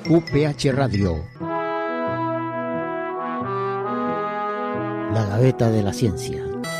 UPH Radio. La Gaveta de la Ciencia.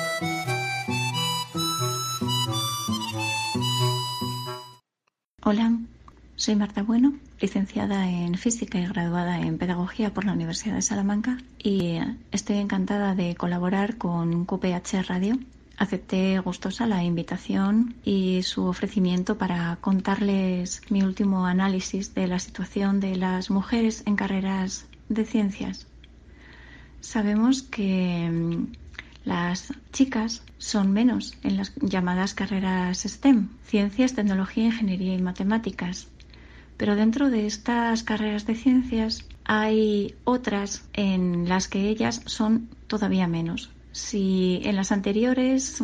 Hola, soy Marta Bueno, licenciada en Física y graduada en Pedagogía por la Universidad de Salamanca, y estoy encantada de colaborar con UPH Radio. Acepté gustosa la invitación y su ofrecimiento para contarles mi último análisis de la situación de las mujeres en carreras de ciencias. Sabemos que las chicas son menos en las llamadas carreras STEM, ciencias, tecnología, ingeniería y matemáticas. Pero dentro de estas carreras de ciencias hay otras en las que ellas son todavía menos. Si en las anteriores,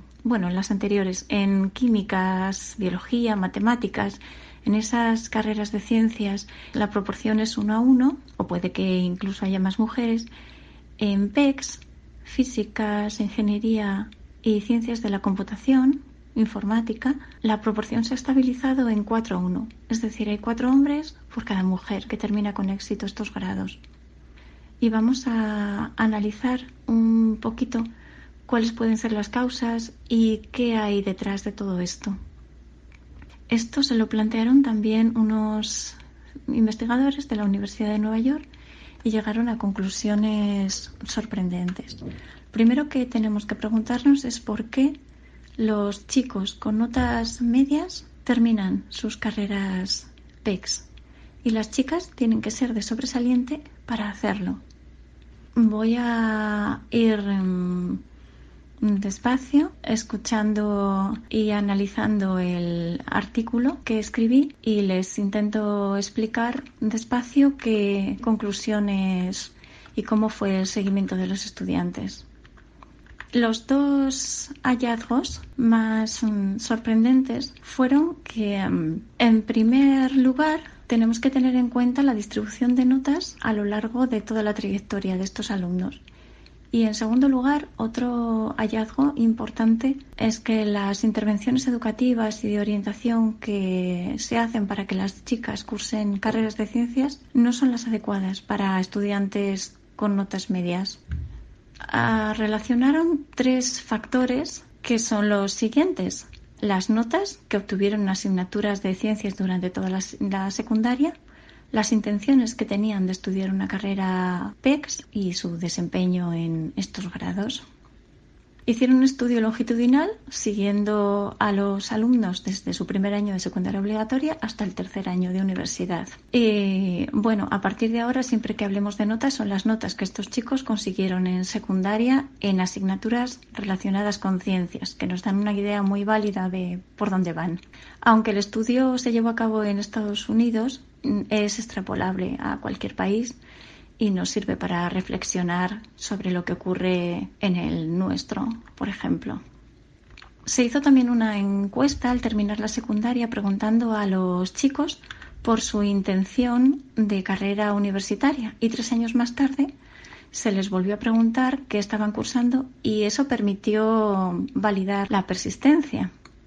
en químicas, biología, matemáticas, en esas carreras de ciencias la proporción es 1:1, o puede que incluso haya más mujeres, en PECs, físicas, ingeniería y ciencias de la computación, informática, la proporción se ha estabilizado en 4:1. Es decir, hay 4 hombres por cada mujer que termina con éxito estos grados. Y vamos a analizar un poquito cuáles pueden ser las causas y qué hay detrás de todo esto. Esto se lo plantearon también unos investigadores de la Universidad de Nueva York y llegaron a conclusiones sorprendentes. Primero que tenemos que preguntarnos es por qué los chicos con notas medias terminan sus carreras PECs y las chicas tienen que ser de sobresaliente para hacerlo. Voy a ir despacio, escuchando y analizando el artículo que escribí, y les intento explicar despacio qué conclusiones y cómo fue el seguimiento de los estudiantes. Los dos hallazgos más sorprendentes fueron que, en primer lugar, tenemos que tener en cuenta la distribución de notas a lo largo de toda la trayectoria de estos alumnos. Y en segundo lugar, otro hallazgo importante es que las intervenciones educativas y de orientación que se hacen para que las chicas cursen carreras de ciencias no son las adecuadas para estudiantes con notas medias. Relacionaron 3 factores que son los siguientes: las notas que obtuvieron en asignaturas de ciencias durante toda la secundaria, las intenciones que tenían de estudiar una carrera PECs y su desempeño en estos grados. Hicieron un estudio longitudinal siguiendo a los alumnos desde su primer año de secundaria obligatoria hasta el tercer año de universidad. Y a partir de ahora, siempre que hablemos de notas, son las notas que estos chicos consiguieron en secundaria en asignaturas relacionadas con ciencias, que nos dan una idea muy válida de por dónde van. Aunque el estudio se llevó a cabo en Estados Unidos, es extrapolable a cualquier país y nos sirve para reflexionar sobre lo que ocurre en el nuestro, por ejemplo. Se hizo también una encuesta al terminar la secundaria preguntando a los chicos por su intención de carrera universitaria, y 3 años más tarde se les volvió a preguntar qué estaban cursando, y eso permitió validar la persistencia.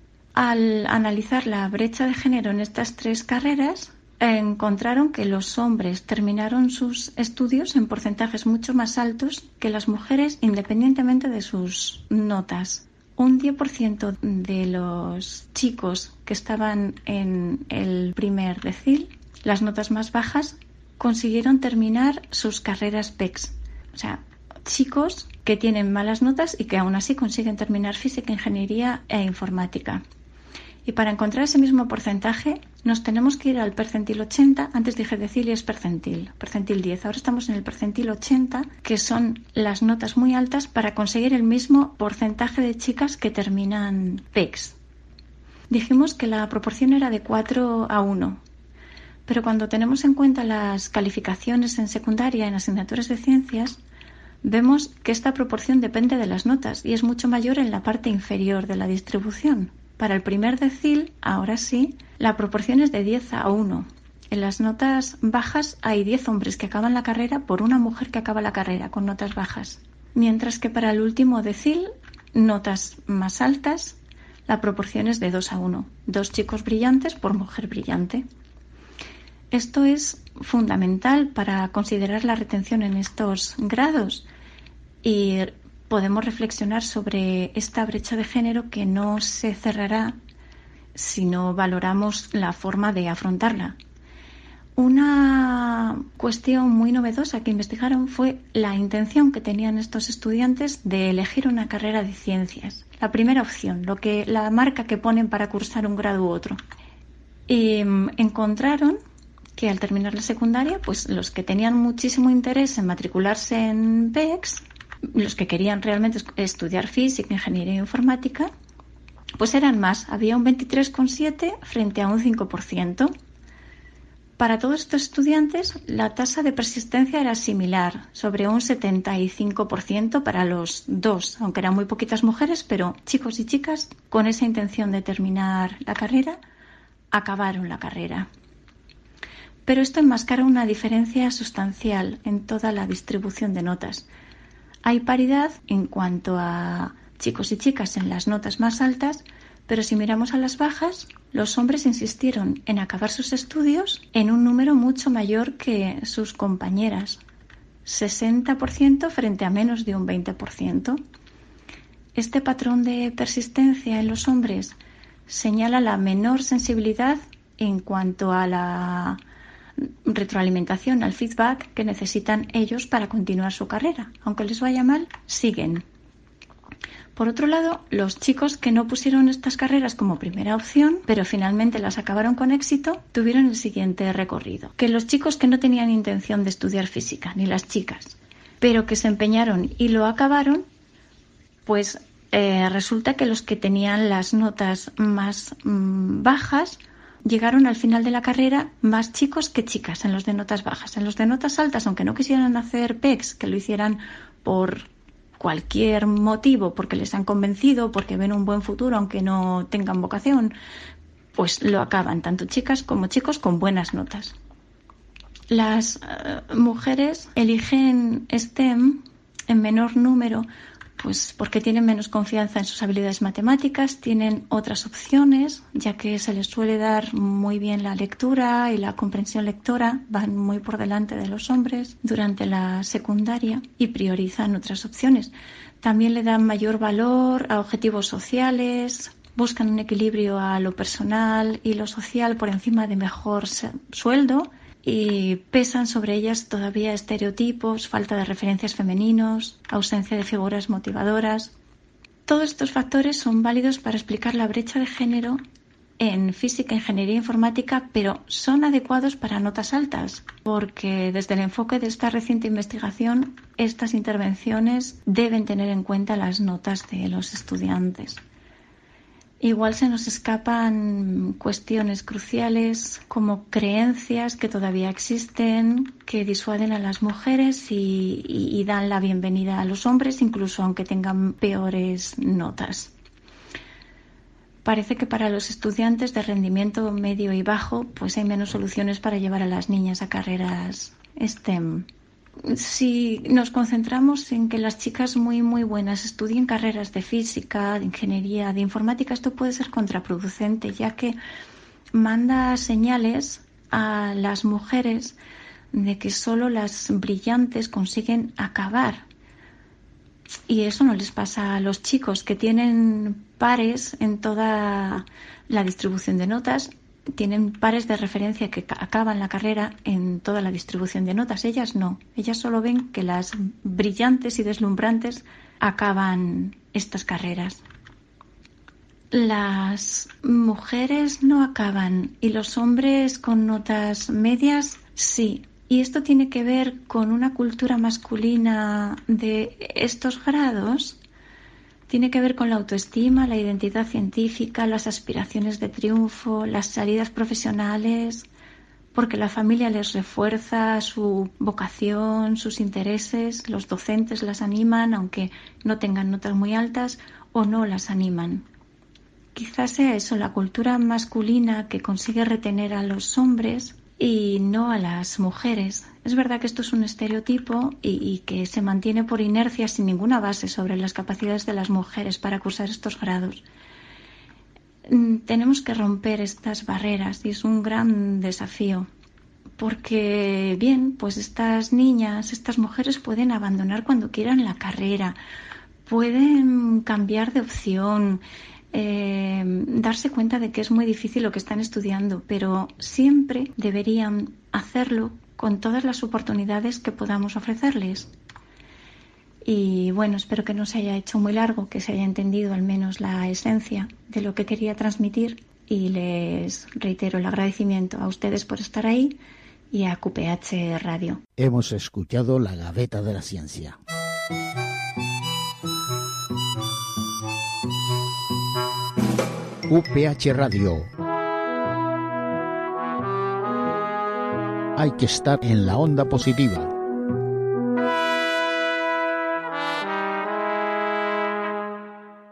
Al analizar la brecha de género en estas 3 carreras, encontraron que los hombres terminaron sus estudios en porcentajes mucho más altos que las mujeres, independientemente de sus notas. Un 10% de los chicos que estaban en el primer decil, las notas más bajas, consiguieron terminar sus carreras PECs. O sea, chicos que tienen malas notas y que aún así consiguen terminar física, ingeniería e informática. Y para encontrar ese mismo porcentaje nos tenemos que ir al percentil 80. Antes dije decil y es percentil 10. Ahora estamos en el percentil 80, que son las notas muy altas para conseguir el mismo porcentaje de chicas que terminan PECs. Dijimos que la proporción era de 4:1, pero cuando tenemos en cuenta las calificaciones en secundaria en asignaturas de ciencias, vemos que esta proporción depende de las notas y es mucho mayor en la parte inferior de la distribución. Para el primer decil, ahora sí, la proporción es de 10:1. En las notas bajas hay 10 hombres que acaban la carrera por una mujer que acaba la carrera con notas bajas. Mientras que para el último decil, notas más altas, la proporción es de 2:1. 2 chicos brillantes por mujer brillante. Esto es fundamental para considerar la retención en estos grados y podemos reflexionar sobre esta brecha de género que no se cerrará si no valoramos la forma de afrontarla. Una cuestión muy novedosa que investigaron fue la intención que tenían estos estudiantes de elegir una carrera de ciencias. La primera opción, la marca que ponen para cursar un grado u otro. Y encontraron que al terminar la secundaria, pues los que tenían muchísimo interés en matricularse en PECs, los que querían realmente estudiar física, ingeniería e informática, pues eran más. Había un 23,7% frente a un 5%. Para todos estos estudiantes, la tasa de persistencia era similar, sobre un 75% para los dos, aunque eran muy poquitas mujeres, pero chicos y chicas con esa intención de terminar la carrera, acabaron la carrera. Pero esto enmascara una diferencia sustancial en toda la distribución de notas. Hay paridad en cuanto a chicos y chicas en las notas más altas, pero si miramos a las bajas, los hombres insistieron en acabar sus estudios en un número mucho mayor que sus compañeras, 60% frente a menos de un 20%. Este patrón de persistencia en los hombres señala la menor sensibilidad en cuanto a la retroalimentación, al feedback que necesitan ellos para continuar su carrera. Aunque les vaya mal, siguen. Por otro lado, los chicos que no pusieron estas carreras como primera opción, pero finalmente las acabaron con éxito, tuvieron el siguiente recorrido. Que los chicos que no tenían intención de estudiar física, ni las chicas, pero que se empeñaron y lo acabaron, pues resulta que los que tenían las notas más bajas llegaron al final de la carrera más chicos que chicas en los de notas bajas. En los de notas altas, aunque no quisieran hacer PECs, que lo hicieran por cualquier motivo, porque les han convencido, porque ven un buen futuro, aunque no tengan vocación, pues lo acaban, tanto chicas como chicos con buenas notas. Las mujeres eligen STEM en menor número, pues porque tienen menos confianza en sus habilidades matemáticas, tienen otras opciones, ya que se les suele dar muy bien la lectura y la comprensión lectora, van muy por delante de los hombres durante la secundaria y priorizan otras opciones. También le dan mayor valor a objetivos sociales, buscan un equilibrio a lo personal y lo social por encima de mejor sueldo, y pesan sobre ellas todavía estereotipos, falta de referencias femeninos, ausencia de figuras motivadoras. Todos estos factores son válidos para explicar la brecha de género en física, ingeniería e informática, pero son adecuados para notas altas, porque desde el enfoque de esta reciente investigación, estas intervenciones deben tener en cuenta las notas de los estudiantes. Igual se nos escapan cuestiones cruciales como creencias que todavía existen, que disuaden a las mujeres y dan la bienvenida a los hombres, incluso aunque tengan peores notas. Parece que para los estudiantes de rendimiento medio y bajo, pues hay menos soluciones para llevar a las niñas a carreras STEM. Si nos concentramos en que las chicas muy buenas estudien carreras de física, de ingeniería, de informática, esto puede ser contraproducente, ya que manda señales a las mujeres de que solo las brillantes consiguen acabar. Y eso no les pasa a los chicos, que tienen pares en toda la distribución de notas. Tienen pares de referencia que acaban la carrera en toda la distribución de notas. Ellas no. Ellas solo ven que las brillantes y deslumbrantes acaban estas carreras. Las mujeres no acaban y los hombres con notas medias sí. Y esto tiene que ver con una cultura masculina de estos grados. Tiene que ver con la autoestima, la identidad científica, las aspiraciones de triunfo, las salidas profesionales, porque la familia les refuerza su vocación, sus intereses, los docentes las animan, aunque no tengan notas muy altas, o no las animan. Quizás sea eso, la cultura masculina que consigue retener a los hombres y no a las mujeres. Es verdad que esto es un estereotipo y que se mantiene por inercia sin ninguna base sobre las capacidades de las mujeres para cursar estos grados. Tenemos que romper estas barreras y es un gran desafío porque bien, pues estas niñas, estas mujeres pueden abandonar cuando quieran la carrera, pueden cambiar de opción, darse cuenta de que es muy difícil lo que están estudiando, pero siempre deberían hacerlo con todas las oportunidades que podamos ofrecerles. Y bueno, espero que no se haya hecho muy largo, que se haya entendido al menos la esencia de lo que quería transmitir, y les reitero el agradecimiento a ustedes por estar ahí y a QPH Radio. Hemos escuchado La Gaveta de la Ciencia. QPH Radio. Hay que estar en la onda positiva.